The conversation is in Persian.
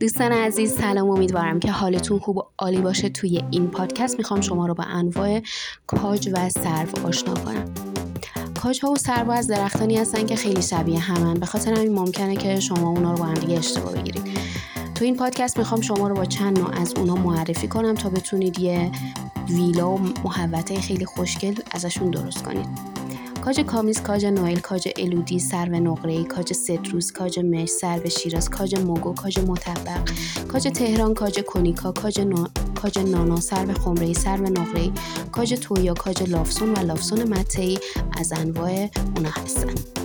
دوستان عزیز سلام، امیدوارم که حالتون خوب و عالی باشه. توی این پادکست میخوام شما رو با انواع کاج و سرو آشنا کنم. کاج‌ها و سرو از درختانی هستن که خیلی شبیه همن، به خاطر همین ممکنه که شما اونا رو با هم دیگه اشتباه بگیرید. تو این پادکست میخوام شما رو با چند نوع از اونا معرفی کنم تا بتونید یه ویلا و محوطه خیلی خوشگل ازشون درست کنید. کاج کامیز، کاج نوئل، کاج الودی، سرو نقره‌ای، کاج سدروس، کاج مش، سرو شیراز، کاج موگو، کاج مطبق، کاج تهران، کاج کنیکا، کاج نانا، سرو خمره‌ای، سرو نقره‌ای، کاج تویا، کاج لافسون و لافسون متئی از انواع اونا هستن.